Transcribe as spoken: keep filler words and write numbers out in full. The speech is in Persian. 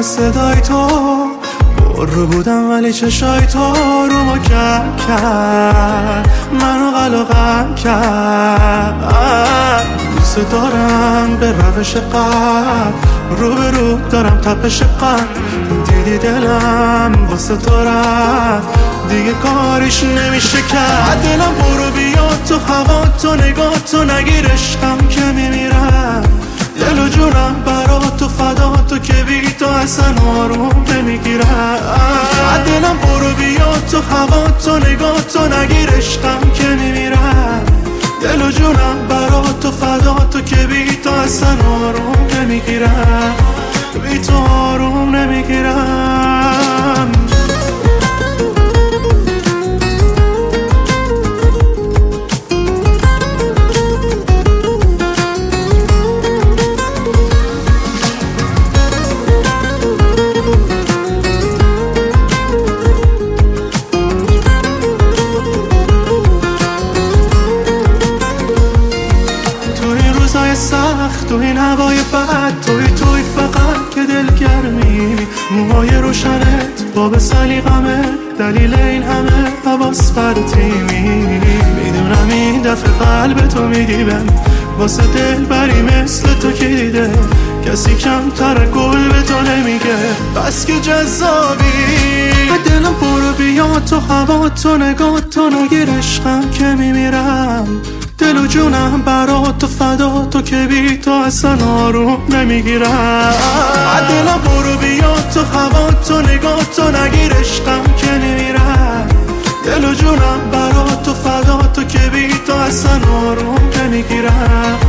صدای تو پر بودم ولی چشای تو رو ما کم کرد، منو قلقم کرد. دوست دارم به روش قلب، رو به رو دارم تپش قلب. دیدی دلم واسه تو رفت، دیگه کارش نمیشه کرد. دلم برو بیا تو هوا تو نگاه تو، نگیر عشقم که میمیرم. دل و جونم برا تو فدا تو، که بی تو اصلا آروم نمیگیرم. دلم برو بیا تو هوا تو نگاه تو، نگیر عشقم که میمیرم. دل و جونم برا تو فدا تو، که بی تو اصلا آروم نمیگیرم. بی تو آروم نمیگیرم. سخت تو این هوای بد، توی توی فقط که دلگرمی. موهای روشنت باب سلیقمه، دلیل این همه حواس پرتیمی. میدونم این دفعه قلب تو میدیبم، واسه دل بری مثل تو که دیده کسی کمتر گل به تو نمیگه. بس که جذابی دلم برو بیا تو هوا تو نگاه تو، نگیر عشقم که میمیرم. دل و جونم برا تو فدا تو، که بی تو اصلا آروم نمیگیرم. دلم برو بیا تو هوا تو نگاه تو، نگیر عشقم که نمیرم. دل و جونم برا تو فدا تو، که بی تو اصلا آروم نمیگیرم.